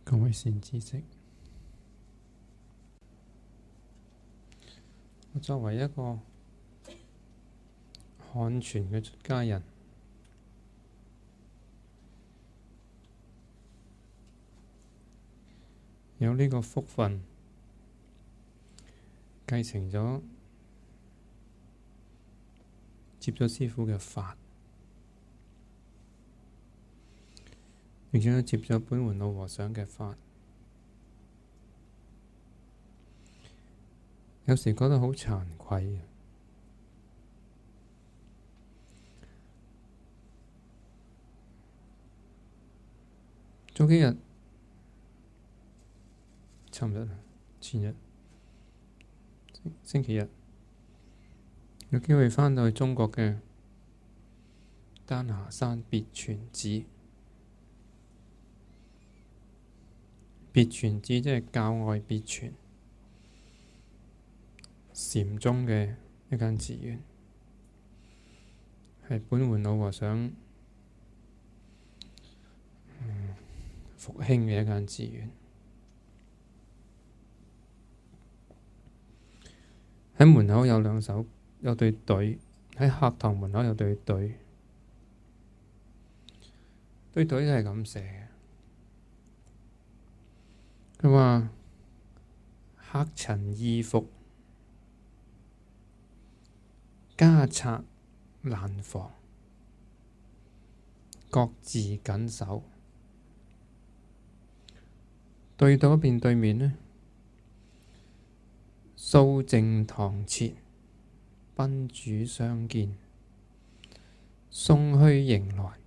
各位善知識，我作為一個漢傳嘅出家人，有呢個福分，繼承咗接咗師父嘅法，並且接咗本門老和尚嘅法，有時覺得好慚愧。早幾日、尋日、前日、星期日，有機會返到去中國嘅丹霞山別傳寺。別傳寺即係教外別傳禪宗嘅一間寺院，係本門老和尚復興嘅一間寺院。喺門口有隊隊，喺客堂門口有隊隊，隊隊都係咁寫嘅。佢話：客塵易服，家賊難防，各自緊守。對到一邊對面呢，掃淨堂前，賓主相見，鬆虛迎來。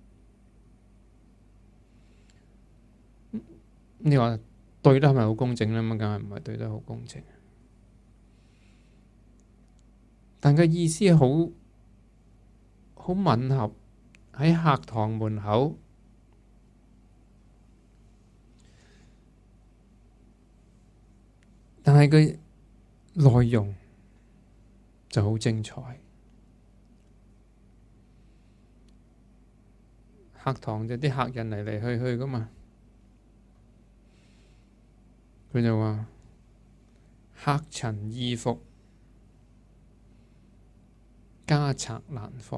你話對得係咪好公正呢？咁梗係唔係對得好公正。但嘅意思好吻合，喺客堂門口。但係佢內容就好精彩。客堂就啲客人嚟嚟去去噶嘛，佢就話：客塵易服，家賊難防，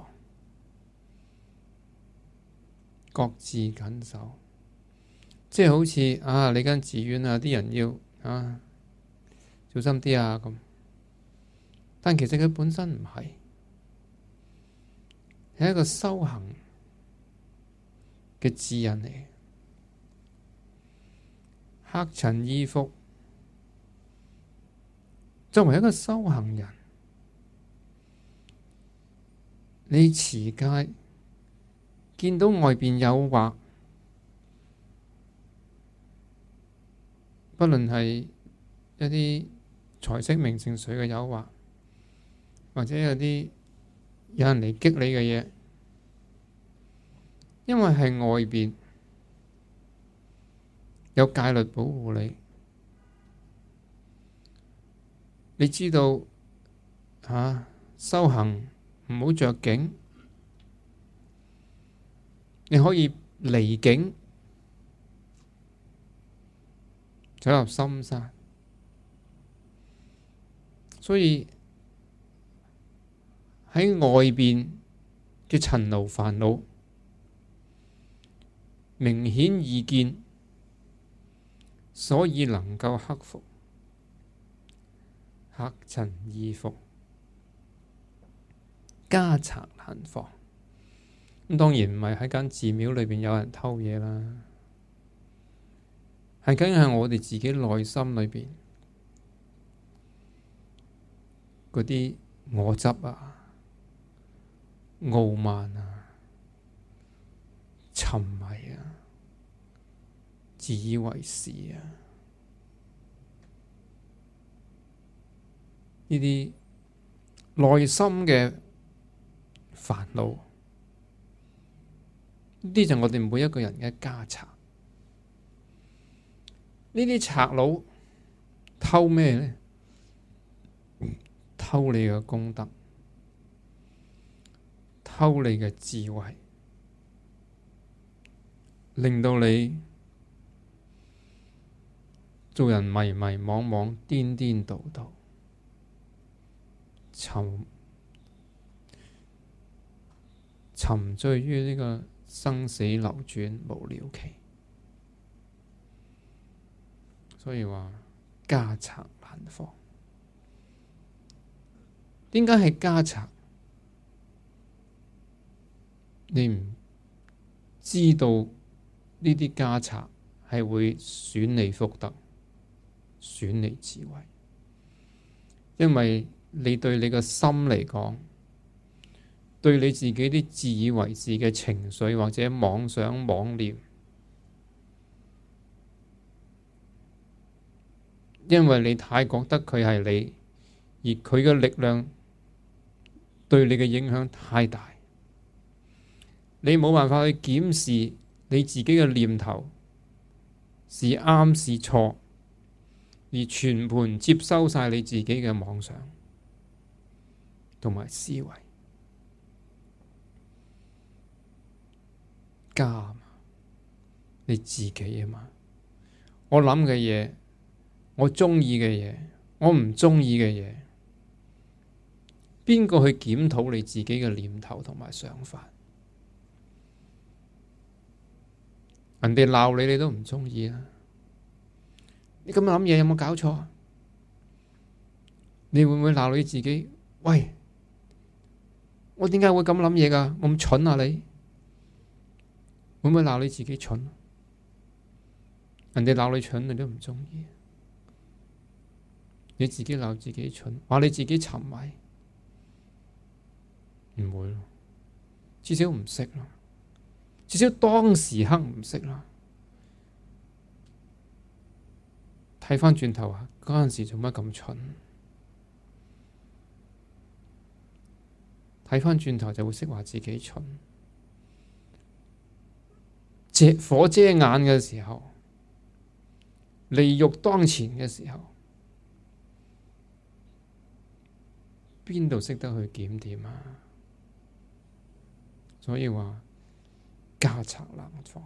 各自緊守。即係好似你間寺院啲人要小心啲咁。但其實佢本身唔係，係一個修行嘅指引嚟。客塵易服，作為一個修行人，你持戒見到外邊誘惑，不論係一啲財色名食睡嘅誘惑，或者有人嚟激你嘅嘢，因為係外邊有戒律保護你，你知道修行唔好着境，你可以離境走入深山。所以喺外邊嘅塵勞煩惱明顯易見，所以能夠克服。客塵易服，家賊難防。咁當然唔係喺間寺廟裏邊有人偷嘢啦，係梗係我哋自己內心裏邊嗰啲我執傲慢沉迷自以為是呢啲內心嘅煩惱，呢啲就係我哋每一個人嘅家賊。呢啲賊佬偷咩呢？偷你嘅功德，偷你嘅智慧，令到你做人迷迷惘惘、顛顛倒倒，沉醉於呢個生死流轉無了期。所以話家賊難防。點解係家賊？你唔知道呢啲家賊係會損你福德、損你智慧，因為你對你個心嚟講，對你自己啲自以為是嘅情緒或者妄想妄念，因為你太覺得佢係你，而佢嘅力量對你嘅影響太大，你冇辦法去檢視你自己嘅念頭是啱是錯，而全盤接收晒你自己嘅妄想同埋思維。家你自己啊嘛，我諗嘅嘢，我中意嘅嘢，我唔中意嘅嘢，邊個去檢討你自己嘅念頭同埋想法？人哋鬧你，你都唔中意啊！你咁樣諗嘢有冇搞錯啊？你會唔會鬧你自己？喂，我點解會咁諗嘢㗎？我咁蠢啊你？會唔會鬧你自己蠢？人哋鬧你蠢，你都唔中意。你自己鬧自己蠢，話你自己沉迷，唔會咯，至少唔識咯，至少當時刻唔識啦。睇返轉頭啊，嗰陣時做乜咁蠢？睇返轉頭就會識話自己蠢。火遮眼嘅時候，利欲當前嘅時候，邊度識得去檢點啊？所以話家賊難防。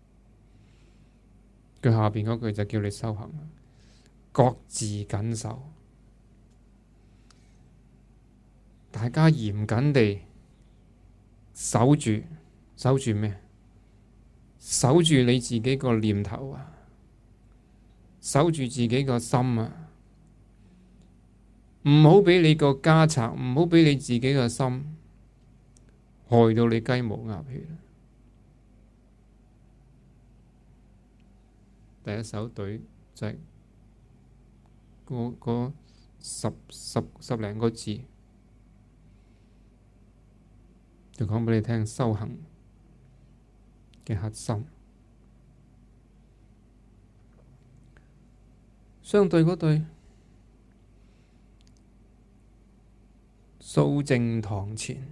佢下邊嗰句就叫你修行，各自謹守，大家嚴謹地守住，守住咩？守住你自己個念頭啊，守住自己個心啊，唔好畀你個家賊，唔好畀你自己個心害到你雞毛鴨血。第一首對就係嗰十零個字，就講畀你聽修行嘅核心。相對嗰對掃淨堂前，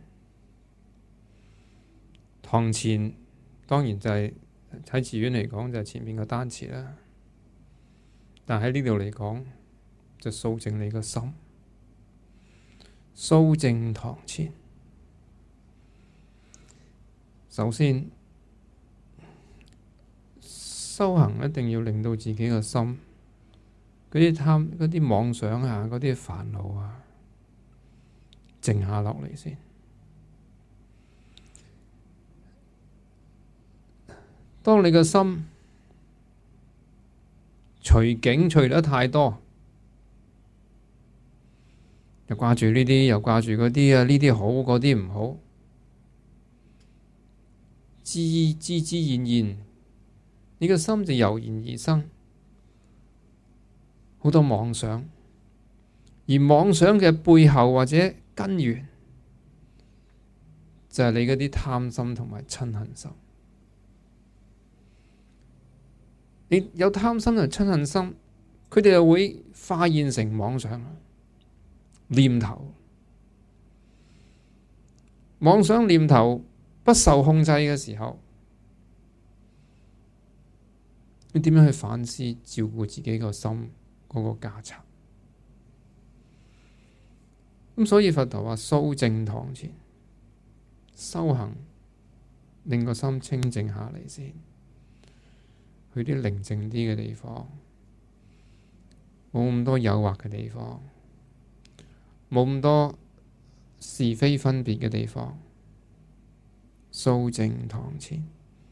堂前當然就係喺寺院嚟講就係前面個單詞啦，但喺呢度嚟講就掃淨你個心。掃淨堂前，首先修行一定要令到自己個心嗰啲貪、嗰啲妄想啊、嗰啲煩惱啊靜下落嚟先。當你個心隨境隨得太多，又掛住呢啲，又掛住嗰啲啊，呢啲好，嗰啲唔好，自然，你個心就油然而生好多妄想，而妄想嘅背後或者根源就係你嗰啲貪心同埋嗔恨心。你有貪心同嗔恨心，佢哋就會化現成妄想念頭。妄想念頭不受控制嘅時候，你點樣去反思照顧自己個心嗰個家賊？咁所以佛陀話掃淨堂前，修行令個心清靜下嚟先，去啲寧靜啲嘅地方， 冇咁多誘惑嘅地方，冇咁多是非分別嘅地方，掃淨堂前，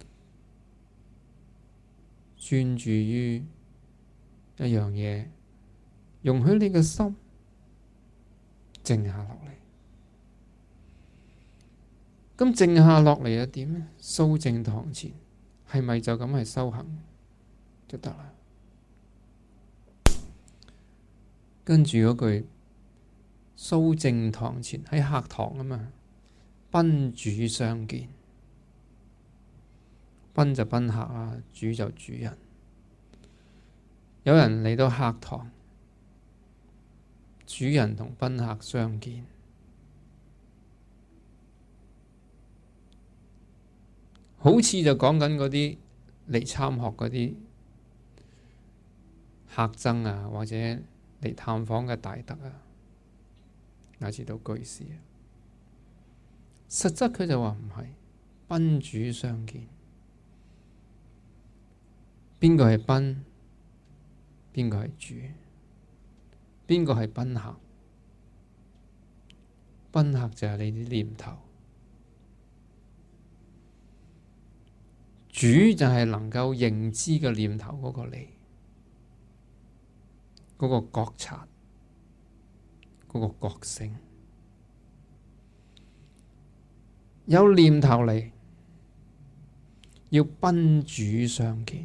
專注於一樣嘢，容許你嘅心靜下落嚟。咁靜下落嚟又點呢？掃淨堂前係咪就咁係修行就得啦？跟住嗰句掃淨堂前喺客堂啊嘛，賓主相見，賓就賓客啦，主就主人。有人嚟到客堂，主人同賓客相見，好似就講緊嗰啲嚟參學嗰啲客僧啊，或者嚟探訪嘅大德啊，乃至到居士啊。實質佢就話唔係，賓主相見。邊個係賓？邊個係主？邊個係賓客？賓客就係你啲念頭，主就係能夠認知嘅念頭嗰個你，嗰個覺察，嗰個覺性。有念頭嚟，要賓主相見。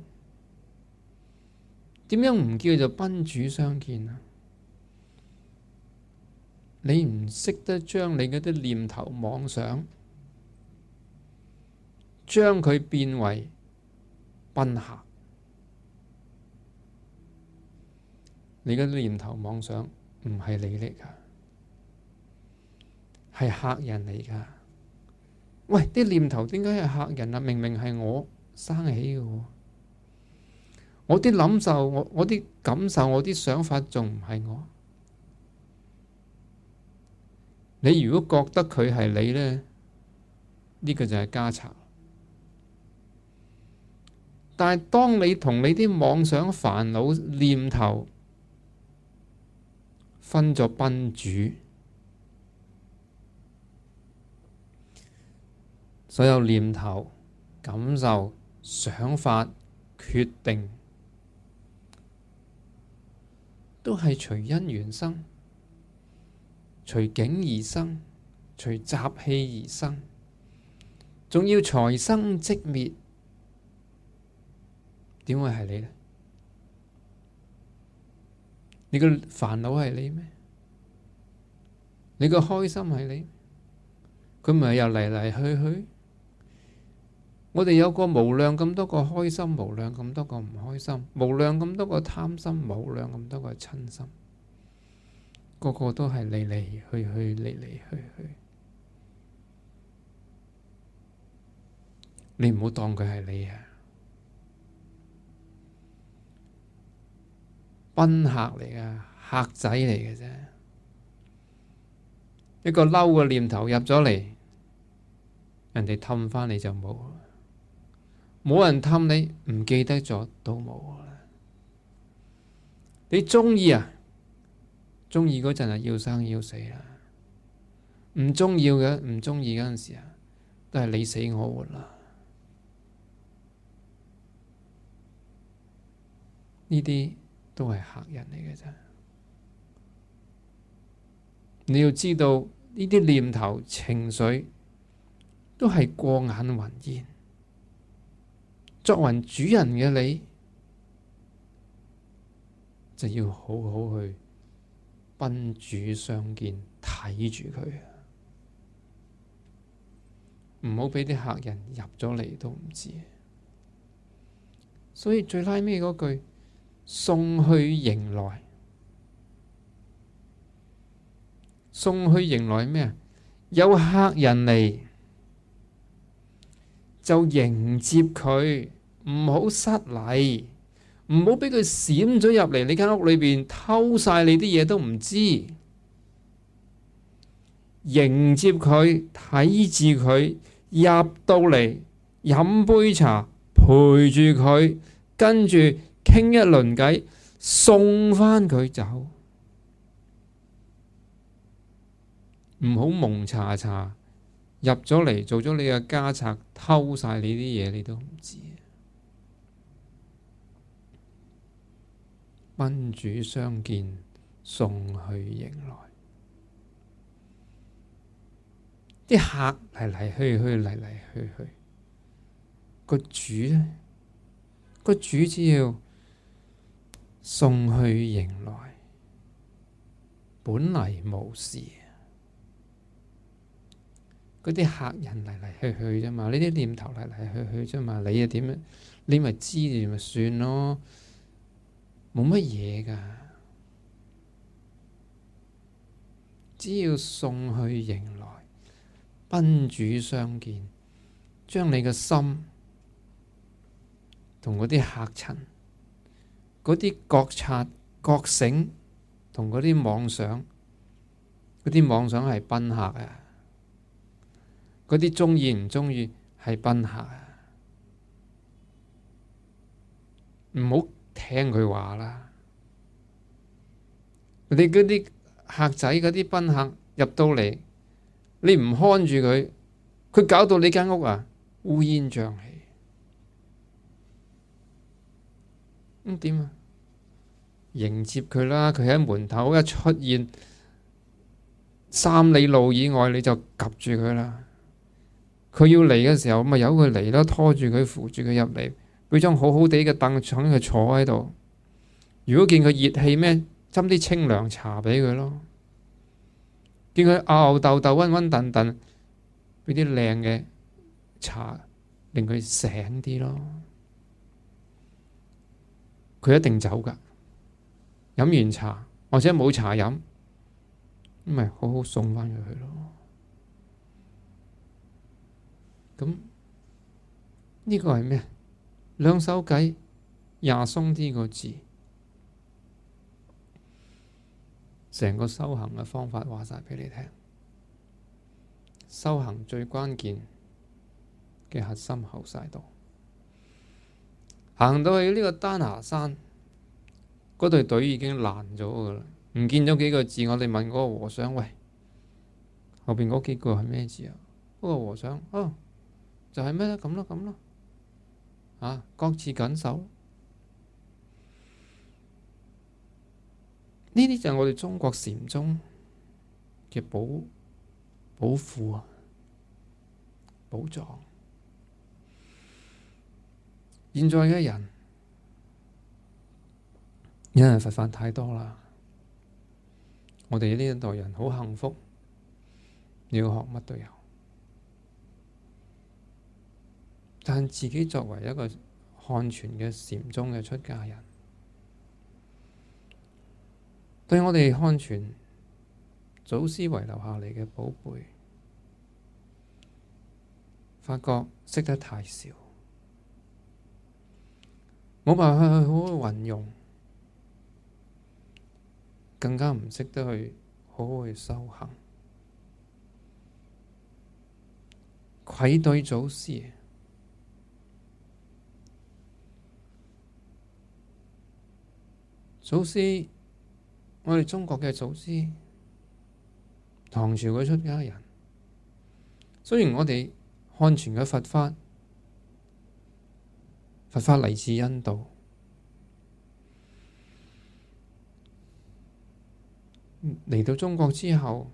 點樣唔叫做賓主相見啊？你唔識得將你嗰啲念頭妄想，將佢變為賓客。你嗰啲念頭妄想唔係你嚟噶，係客人嚟噶。喂，啲念頭點解係客人啊？明明係我生起嘅。我啲諗受，我啲感受，我啲想法仲唔係我？你如果覺得佢係你呢，呢個就係加插。但係當你同你啲妄想、煩惱、念頭分咗賓主，所有念頭、感受、想法、決定，都係隨因緣生，隨境而生，隨習氣而生，仲要財生即滅，點會係你呢？你個煩惱係你咩？你個開心係你？佢咪又嚟嚟去去？我哋有個無量咁多個開心，無量咁多個唔開心，無量咁多個貪心，無量咁多個親心，個個都係嚟嚟去去，嚟嚟去去。你唔好當佢係你啊！賓客嚟噶，客仔嚟嘅啫。一個嬲嘅念頭入咗嚟，人哋氹返你就冇。冇人氹你，唔記得咗都冇啦。你鍾意啊？鍾意嗰陣啊，要生要死啦。唔鍾意嘅，唔鍾意嗰陣時啊，都係你死我活啦。呢啲都係客人嚟嘅啫。你要知道呢啲念頭、情緒都係過眼雲煙。作為主人嘅你，就要好好去賓主相見，睇住佢，唔好俾啲客人入咗嚟都唔知。所以最拉尾嗰句送去迎來，送去迎來咩啊？有客人嚟，就迎接佢，唔好失禮，唔好俾佢閃咗入嚟你間屋裏邊偷晒你啲嘢都唔知。迎接佢，睇住佢入到嚟，飲杯茶，陪住佢，跟住傾一輪偈， 送返佢走，唔好蒙查查入咗嚟做咗你嘅家賊，偷晒你啲嘢，你都唔知。賓主相見，送去迎來。啲客嚟嚟去去，嚟嚟去去，個主呢？個主只要送去迎來，本嚟無事。嗰啲客人嚟嚟去去啫嘛，呢啲念頭嚟嚟去去啫嘛，你又點樣？你咪知你咪算咯，冇乜嘢㗎。只要送去迎來，賓主相見，將你嘅心同嗰啲客塵、嗰啲覺察、覺醒同嗰啲妄想，嗰啲妄想係賓客啊！嗰啲鍾意唔鍾意係賓客啊！唔好聽佢話啦。你嗰啲客仔、嗰啲賓客入到嚟，你唔看住佢，佢搞到你間屋啊烏煙瘴氣。咁點啊？迎接佢啦！佢喺門口一出現3里路以外，你就及住佢啦。佢要嚟嘅時候，咪由佢嚟咯，拖住佢，扶住佢入嚟，俾張好好地嘅凳，請佢坐喺度。如果見佢熱氣咩，斟啲清涼茶俾佢咯。見佢吽吽豆豆、暈暈沌沌，俾啲靚嘅茶，令佢醒啲咯。佢一定走㗎。飲完茶或者冇茶飲，咁咪好好送返佢去咯。咁呢個係咩？兩手計廿鬆啲個字，成個修行嘅方法話晒俾你聽。修行最關鍵嘅核心後晒度，行到去呢個丹霞山，嗰隊隊已經爛咗㗎啦，唔見咗幾個字。我哋問嗰個和尚：喂，後邊嗰幾個係咩字啊？嗰個和尚：哦，就係咩咧？咁咯，咁咯，啊，各自緊守。呢啲就係我哋中國禪宗嘅寶庫啊，寶藏。現在嘅人因為佛法太多啦，我哋呢一代人好幸福，要學乜都有。但自己作為一個漢傳嘅禪宗嘅出家人，對我哋漢傳祖師遺留下嚟嘅寶貝，發覺識得太少，冇辦法去好好運用，更加唔識得去好好去修行，愧對祖師。祖師，我哋中國嘅祖師，唐朝嘅出家人。雖然我哋漢傳嘅佛法嚟自印度，嚟到中國之後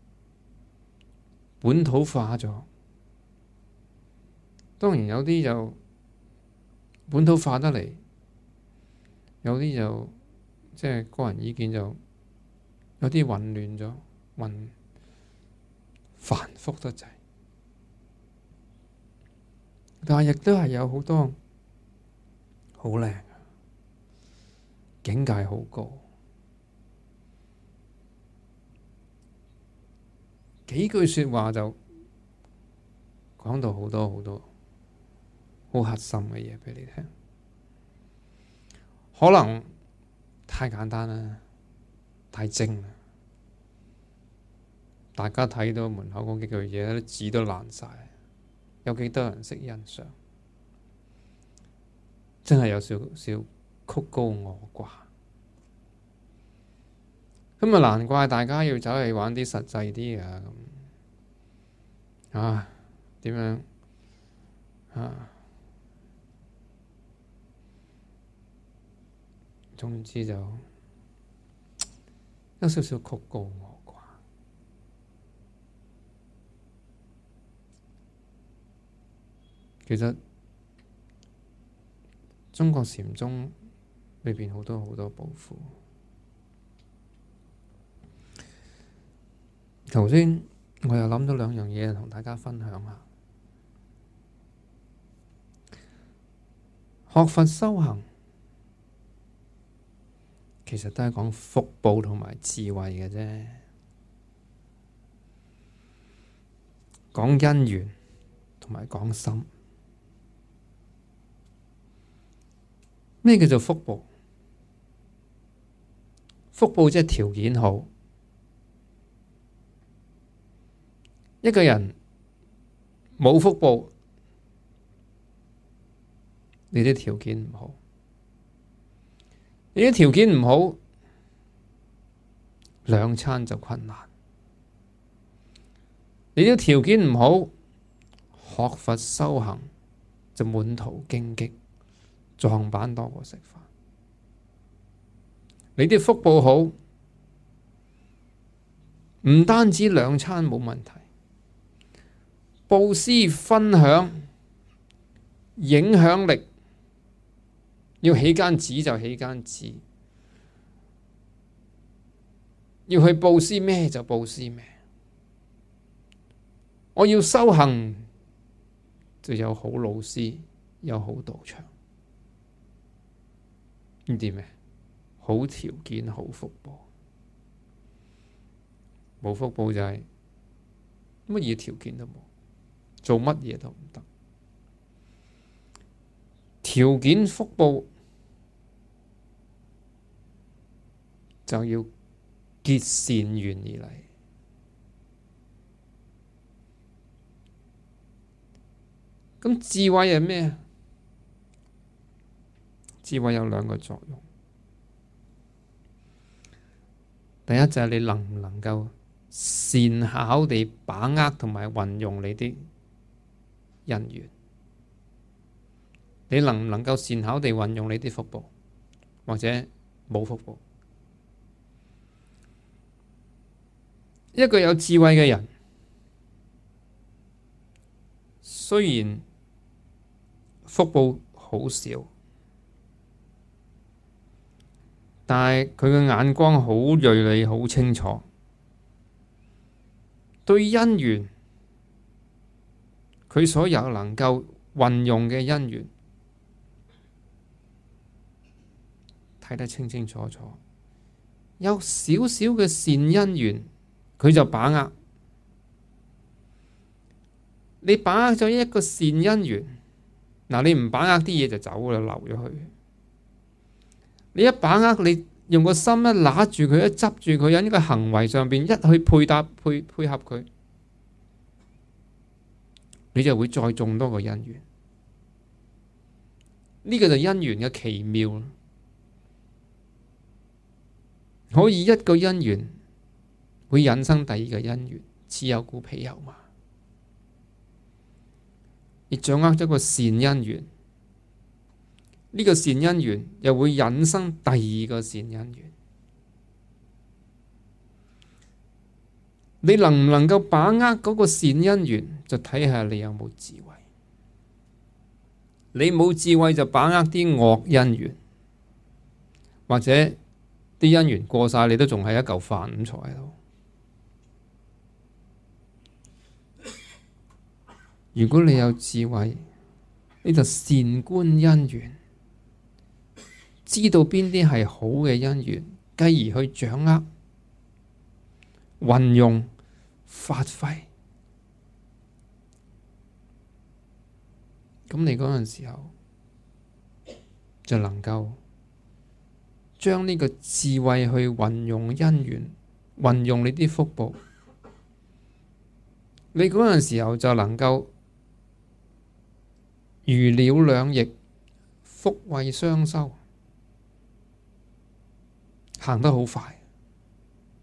本土化咗。當然有啲就本土化得嚟，有啲就即係個人意見就有啲混亂咗，繁複得滯。但係亦都係有好多好靚，境界好高，幾句說話就講到好多好多好核心嘅嘢俾你聽。可能太簡單啦，太精啦，大家睇到門口嗰幾句嘢，啲字都爛晒，有幾多人識欣賞？真係有少少曲高我掛。 咁啊難怪大家要走去玩啲實際啲嘅咁啊，點樣啊？總之就有少少曲高我啩。其實中國禪宗裏邊好多好多寶庫。頭先我又諗到兩樣嘢同大家分享下。學佛修行其實都係講福報同埋智慧嘅啫，講因緣同埋講心。咩叫做福報？福報即係條件好。一個人冇福報，你啲條件唔好，你啲條件唔好，兩餐就困難。你啲條件唔好，學佛修行就滿途荊棘，撞板多過食飯。你啲福報好，唔單止兩餐冇問題，布施分享影響力，要起間寺就起間寺，要去布施咩就布施咩。我要修行就有好老師，有好道場。呢啲咩？好條件，好福報。冇福報就係乜嘢條件都冇，做乜嘢都唔得。條件福報就要結善緣而嚟。咁智慧係咩？智慧有兩個作用。第一就係你能唔能夠善巧地把握同埋運用你啲因緣，你能唔能夠善巧地運用你啲福報，或者冇福報。一個有智慧嘅人，雖然福報好少，但係佢嘅眼光好銳利，好清楚。對因緣，佢所有能夠運用嘅因緣，睇得清清楚楚。有少少嘅善因緣，佢就把握。你把握咗一個善因緣，嗱，你唔把握啲嘢就走啦，留咗去。你一把握，你用個心一揦住佢，一執住佢，喺呢個行為上邊一去配合佢，你就會再種多個因緣。呢個就因緣嘅奇妙，可以一個因緣會引生第二個因緣，此有故彼有嘛。你掌握咗個善因緣，呢個善因緣又會引生第二個善因緣。你能唔能夠把握嗰個善因緣，就睇下你有冇智慧。你冇智慧就把握啲惡因緣，或者啲因緣過晒，你都仲係一嚿飯咁坐喺度。如果你有智慧，你就善觀因緣，知道邊啲係好嘅因緣，繼而去掌握、運用、發揮。咁你嗰陣時候就能夠將呢個智慧去運用因緣，運用你啲福報。你嗰陣時候就能夠如鳥兩翼，福慧雙修，行得好快。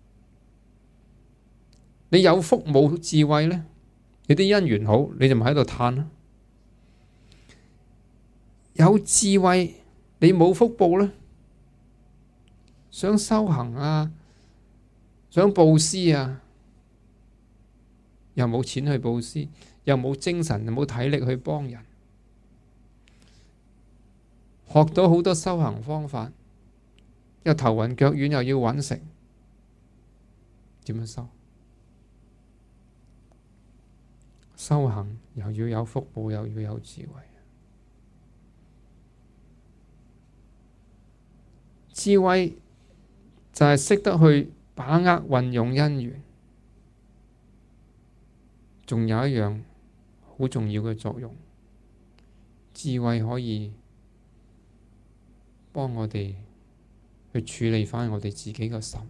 你有福冇智慧呢？你啲姻緣好，你就咪喺度嘆啦。有智慧，你冇福報呢？想修行啊，想布施啊，又冇錢去布施，又冇精神，又冇體力去幫人，學到好多修行方法，又頭暈腳軟，又要揾食，點樣修？修行又要有福報，又要有智慧。智慧就係識得去把握運用因緣，仲有一樣好重要嘅作用，智慧可以幫我哋去處理返我哋自己嘅心。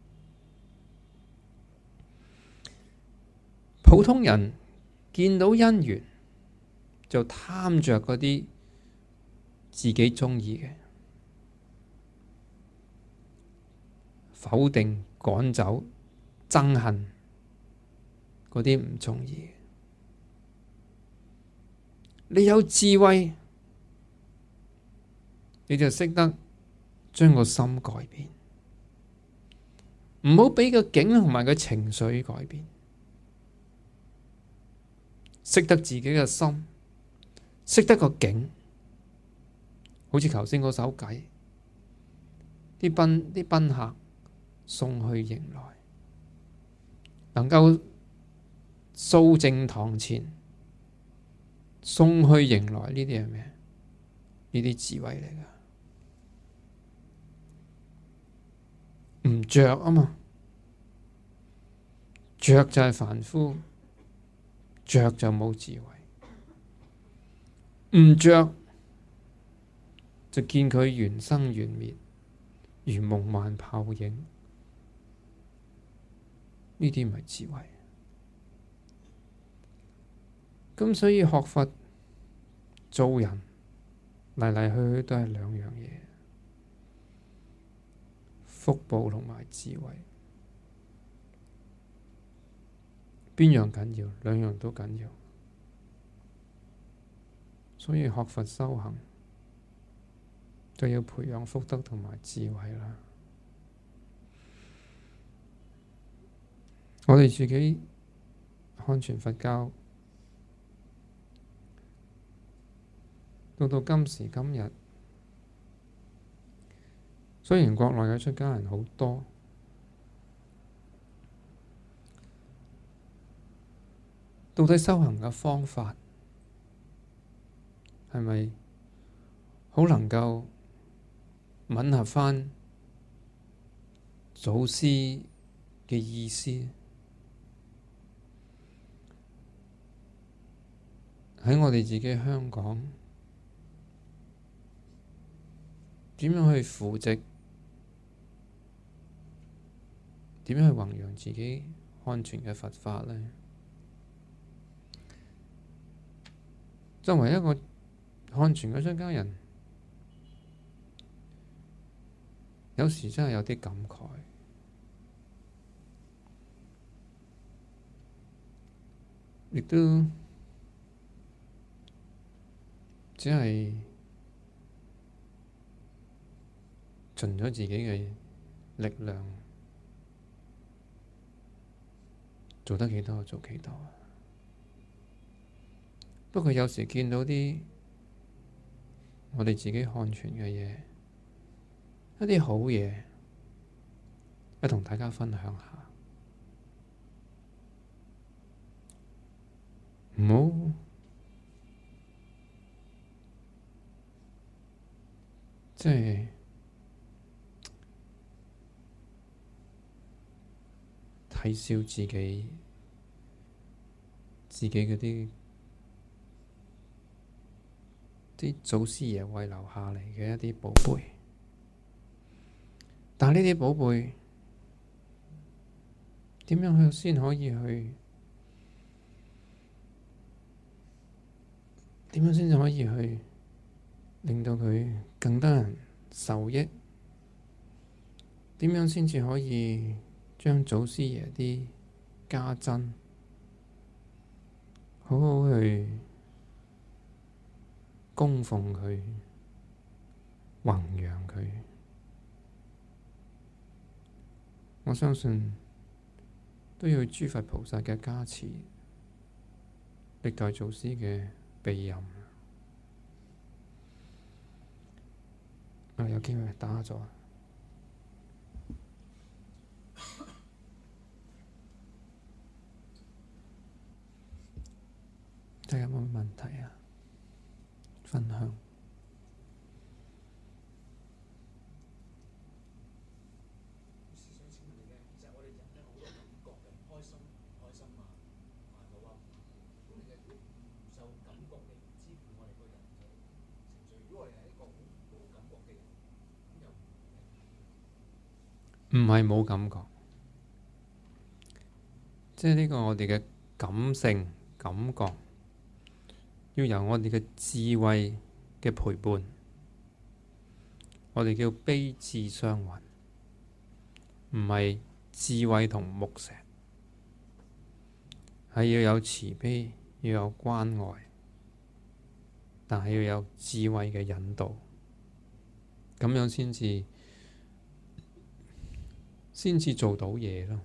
普通人見到因緣就貪着嗰啲自己鍾意嘅，否定、趕走、憎恨嗰啲唔鍾意。你有智慧，你就識得將個心改變，唔好畀個境同埋個情緒改變。識得自己嘅心，識得個境，好似頭先嗰首偈，啲賓客送去迎來，能夠掃正堂前，送去迎來，呢啲係咩？呢啲智慧嚟㗎，唔着啊嘛，着就係凡夫。着就冇智慧，唔着就見佢緣生緣滅，如夢幻泡影，呢啲唔係智慧。咁所以學佛做人嚟嚟去去都係兩樣嘢，福報同埋智慧。邊樣緊要？兩樣都緊要，所以學佛修行就要培養福德同埋智慧啦。我哋自己漢傳佛教到今時今日，雖然國內嘅出家人好多，到底修行嘅方法係咪好能夠吻合返祖師嘅意思？喺我哋自己香港，點樣去扶植？點樣去弘揚自己漢傳嘅佛法呢？作為一個漢傳嘅出家人，有時真係有啲感慨，亦都只係盡咗自己嘅力量，做得幾多就做幾多。不過有時見到啲我哋自己漢傳嘅嘢，一啲好嘢，一同大家分享下，唔好即係睇小自己嗰啲祖師爺遺留下嚟嘅一啲寶貝，但係呢啲寶貝點樣去先可以去？點樣先至可以去令到佢更多人受益？點樣先至可以將祖師爺啲加增，好好去供奉佢、弘揚佢。我相信都要諸佛菩薩嘅加持，歷代祖師嘅庇佑。有機會打咗。大家有冇問題啊？分享。唔係冇感覺，即係呢個我哋嘅感性感覺，要由我哋嘅智慧嘅陪伴，我哋叫悲智雙運，唔係智慧同木石，係要有慈悲，要有關愛，但係要有智慧嘅引導，咁樣先至做到嘢咯。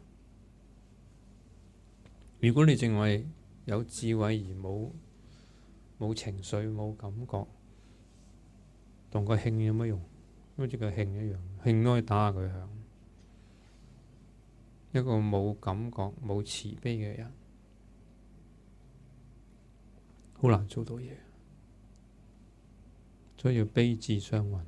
如果你淨係有智慧而冇情緒冇感覺，同個磬有乜用？好似個磬一樣，磬都可以打下佢響。一個冇感覺冇慈悲嘅人，好難做到嘢。所以要悲智雙運。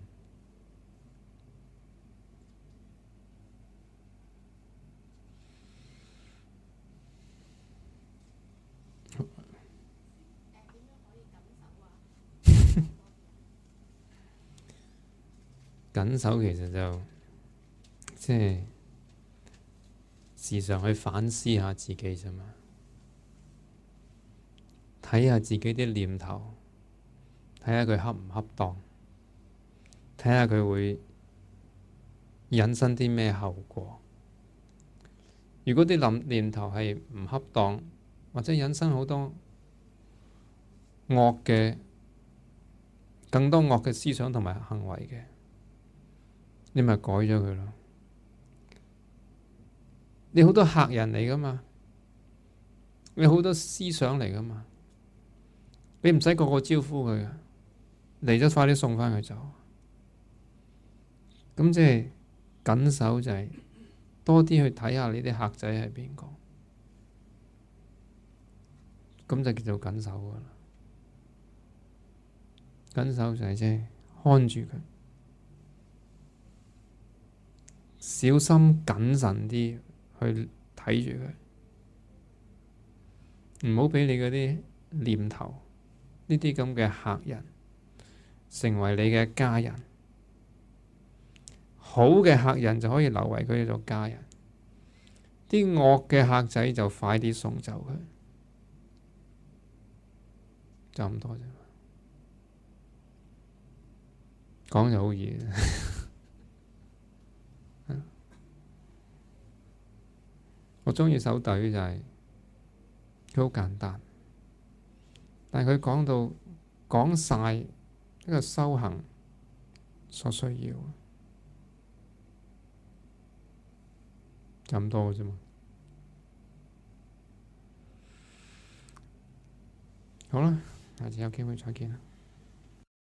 緊守其實就即係時常去反思下自己啫嘛，睇下自己啲念頭，睇下佢恰唔恰當，睇下佢會引申啲咩後果。如果啲念頭係唔恰當，或者引申好多更多惡嘅思想同埋行為嘅，你咪改咗佢咯。你好多客人嚟噶嘛，你好多思想嚟噶嘛，你唔使個個招呼佢嘅，嚟咗快啲送返佢走。咁即係緊守就係多啲去睇下你啲客仔係邊個，咁就叫做緊守噶啦。緊守就係即係看住佢，小心謹慎啲去睇住佢，唔好俾你嗰啲念頭，呢啲咁嘅客人成為你嘅家人。好嘅客人就可以留為佢做家人，啲惡嘅客仔就快啲送走佢，就咁多啫。講就好易。我鍾意首隊就係佢好簡單，但係佢講晒一個修行所需要，就咁多嘅啫嘛。好啦，下次有機會再見啦。